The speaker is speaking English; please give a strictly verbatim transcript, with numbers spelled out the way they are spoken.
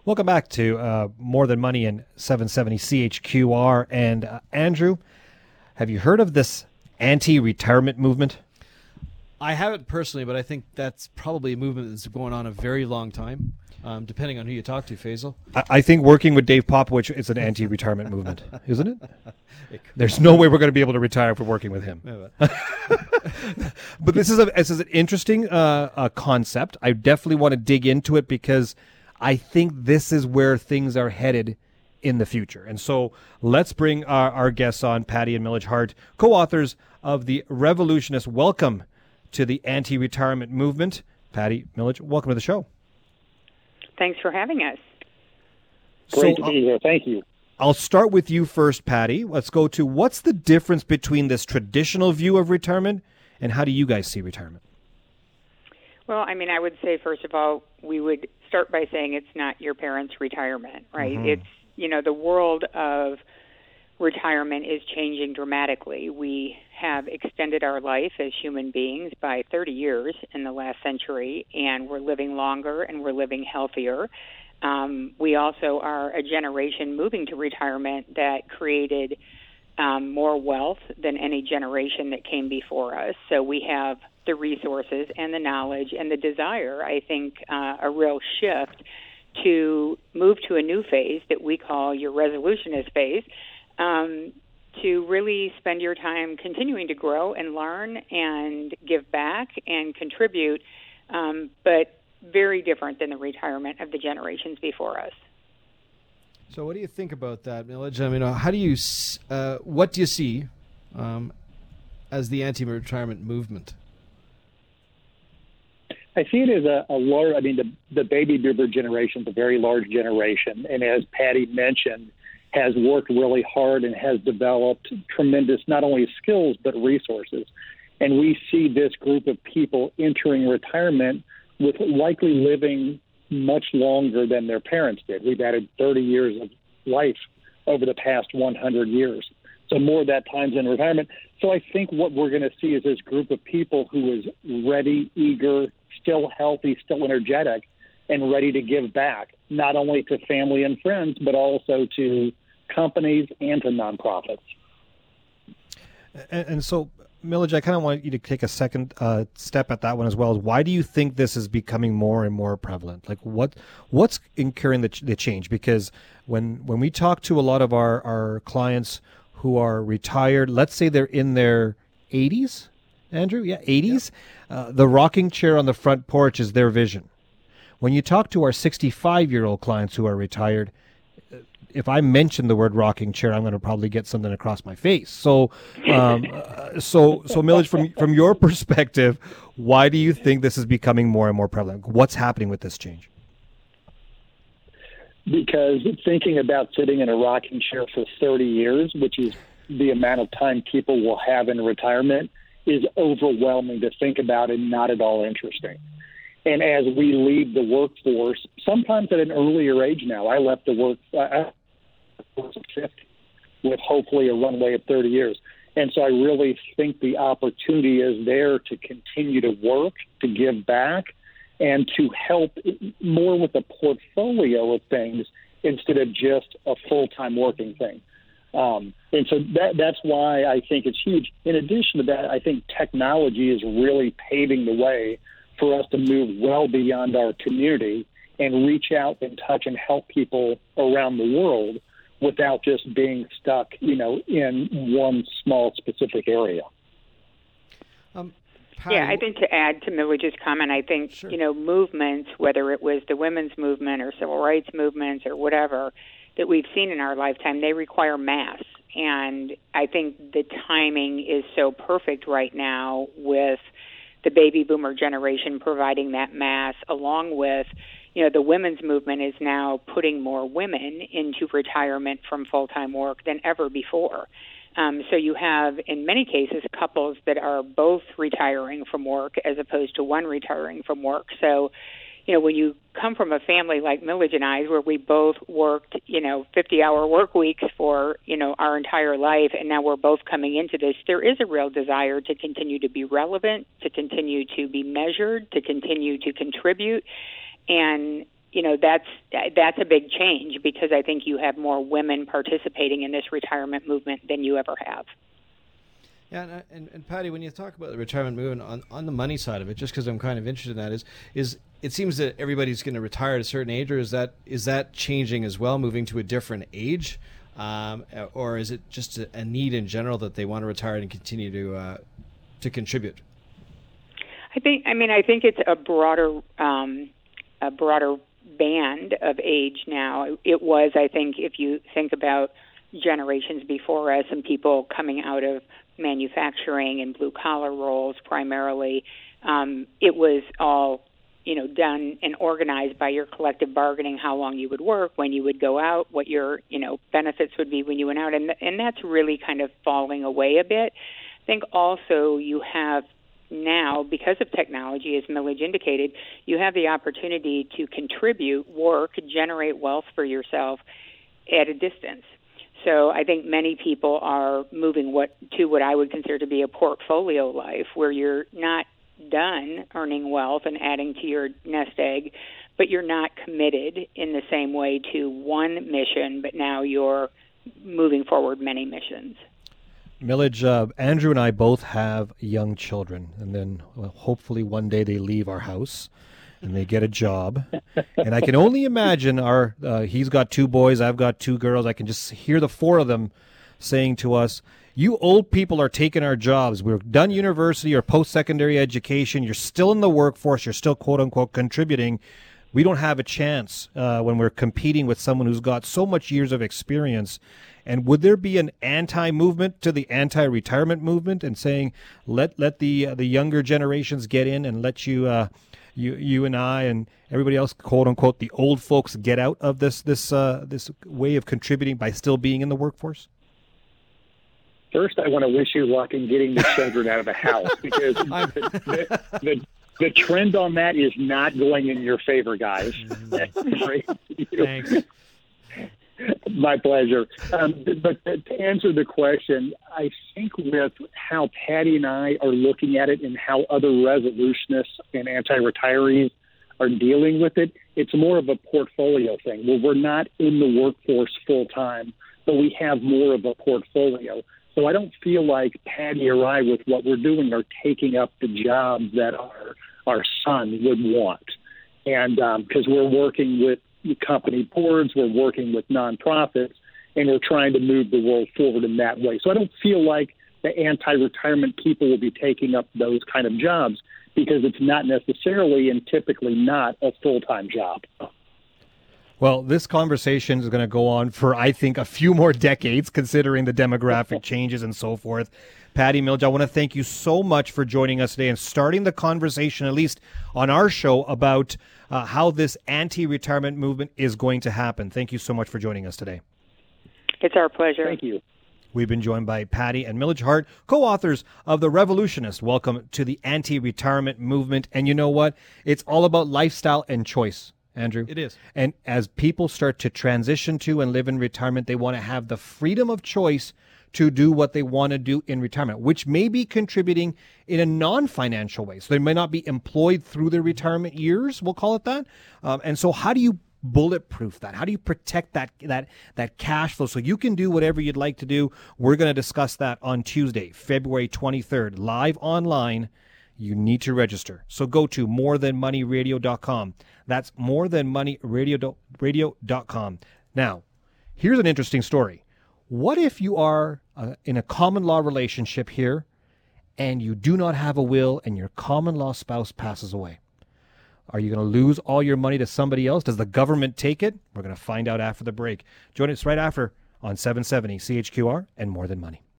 Welcome back to uh, More Than Money and seven seventy C H Q R. And uh, Andrew, have you heard of this anti-retirement movement? I haven't personally, but I think that's probably a movement that's going on a very long time, um, depending on who you talk to, Faisal. I, I think working with Dave Popovich is an anti-retirement movement, isn't it? it There's no way we're going to be able to retire if we're working with him. Yeah, but. but this is, a, this is an interesting uh, uh, concept. I definitely want to dig into it because I think this is where things are headed in the future. And so let's bring our, our guests on, Patty and Millage Hart, co-authors of The Revolutionist. Welcome to the anti-retirement movement. Patty, Millage, welcome to the show. Thanks for having us. Great so, to be here. Thank you. I'll start with you first, Patty. Let's go to what's the difference between this traditional view of retirement and how do you guys see retirement? Well, I mean, I would say, first of all, we would start by saying it's not your parents' retirement, right? Mm-hmm. It's, you know, the world of retirement is changing dramatically. We have extended our life as human beings by thirty years in the last century, and we're living longer and we're living healthier. Um, we also are a generation moving to retirement that created um, more wealth than any generation that came before us. So we have the resources and the knowledge and the desire, I think, uh, a real shift to move to a new phase that we call your resolutionist phase, um, to really spend your time continuing to grow and learn and give back and contribute, um, but very different than the retirement of the generations before us. So what do you think about that, Millage? I mean, how do you, uh, what do you see um, as the anti-retirement movement? I see it as a, a large, I mean, the, the baby boomer generation is a very large generation. And as Patty mentioned, has worked really hard and has developed tremendous, not only skills, but resources. And we see this group of people entering retirement with likely living much longer than their parents did. We've added thirty years of life over the past one hundred years. So more of that time's in retirement. So I think what we're going to see is this group of people who is ready, eager, still healthy, still energetic, and ready to give back, not only to family and friends, but also to companies and to nonprofits. And, and so, Millage, I kind of want you to take a second uh, step at that one as well. Why do you think this is becoming more and more prevalent? Like, what what's incurring the, the change? Because when when we talk to a lot of our, our clients who are retired, let's say they're in their eighties, Andrew, yeah, eighties, yep. uh, the rocking chair on the front porch is their vision. When you talk to our sixty-five-year-old clients who are retired, if I mention the word rocking chair, I'm going to probably get something across my face. So, um, uh, so, so Millage, from from your perspective, why do you think this is becoming more and more prevalent? What's happening with this change? Because thinking about sitting in a rocking chair for thirty years, which is the amount of time people will have in retirement, is overwhelming to think about and not at all interesting. And as we leave the workforce, sometimes at an earlier age now, I left the work uh, fifty with hopefully a runway of thirty years. And so I really think the opportunity is there to continue to work, to give back, and to help more with a portfolio of things instead of just a full-time working thing. Um, and so that, that's why I think it's huge. In addition to that, I think technology is really paving the way for us to move well beyond our community and reach out and touch and help people around the world without just being stuck, you know, in one small specific area. Um, yeah, I think to add to Millage's comment, I think, sure. you know, movements, whether it was the women's movement or civil rights movements or whatever that we've seen in our lifetime, they require mass. And I think the timing is so perfect right now with the baby boomer generation providing that mass, along with, you know, the women's movement is now putting more women into retirement from full-time work than ever before. Um, so you have, in many cases, couples that are both retiring from work as opposed to one retiring from work. So, you know, when you come from a family like Millage and I, where we both worked, you know, fifty-hour work weeks for, you know, our entire life, and now we're both coming into this, there is a real desire to continue to be relevant, to continue to be measured, to continue to contribute. And you know, that's that's a big change because I think you have more women participating in this retirement movement than you ever have. Yeah, and, and, and Patty, when you talk about the retirement movement on, on the money side of it, just because I'm kind of interested in that, is is it seems that everybody's going to retire at a certain age, or is that is that changing as well, moving to a different age, um, or is it just a, a need in general that they want to retire and continue to uh, to contribute? I think, I mean, I think it's a broader um, a broader band of age now. It was, I think, if you think about generations before us and people coming out of manufacturing and blue collar roles primarily, um, it was all, you know, done and organized by your collective bargaining, how long you would work, when you would go out, what your, you know, benefits would be when you went out. And, and that's really kind of falling away a bit. I think also you have now, because of technology, as Millage indicated, you have the opportunity to contribute, work, generate wealth for yourself at a distance. So I think many people are moving what to what I would consider to be a portfolio life, where you're not done earning wealth and adding to your nest egg, but you're not committed in the same way to one mission, but now you're moving forward many missions. Millage, uh, Andrew and I both have young children, and then well, hopefully one day they leave our house and they get a job. And I can only imagine our, uh, he's got two boys, I've got two girls. I can just hear the four of them saying to us, you old people are taking our jobs. We're done university or post-secondary education. You're still in the workforce. You're still, quote unquote, contributing. We don't have a chance uh, when we're competing with someone who's got so much years of experience. And would there be an anti-movement to the anti-retirement movement and saying, let let the uh, the younger generations get in and let you uh, you you and I and everybody else, quote unquote, the old folks get out of this this uh, this way of contributing by still being in the workforce? First, I want to wish you luck in getting the children out of the house, because the, the, the, the trend on that is not going in your favor, guys. Thanks. My pleasure. Um, but to answer the question, I think with how Patty and I are looking at it and how other resolutionists and anti-retirees are dealing with it, it's more of a portfolio thing where we're not in the workforce full time, but we have more of a portfolio. So I don't feel like Patty or I, with what we're doing, are taking up the jobs that our our son would want. And because um, we're working with company boards, we're working with nonprofits, and we're trying to move the world forward in that way. So I don't feel like the anti-retirement people will be taking up those kind of jobs, because it's not necessarily and typically not a full-time job. Well, this conversation is going to go on for, I think, a few more decades, considering the demographic changes and so forth. Patty Millage, I want to thank you so much for joining us today and starting the conversation, at least on our show, about uh, how this anti-retirement movement is going to happen. Thank you so much for joining us today. It's our pleasure. Thank you. We've been joined by Patty and Millage Hart, co-authors of The Revolutionist. Welcome to the anti-retirement movement. And you know what? It's all about lifestyle and choice, Andrew. It is. And as people start to transition to and live in retirement, they want to have the freedom of choice to do what they want to do in retirement, which may be contributing in a non-financial way. So they may not be employed through their retirement years, we'll call it that. Um, and so how do you bulletproof that? How do you protect that that that cash flow so you can do whatever you'd like to do? We're going to discuss that on Tuesday, February twenty-third, live online. You need to register. So go to more than money radio dot com. That's more than money radio dot com. Now, here's an interesting story. What if you are uh, in a common law relationship here and you do not have a will and your common law spouse passes away? Are you going to lose all your money to somebody else? Does the government take it? We're going to find out after the break. Join us right after on seven seventy C H Q R and More Than Money.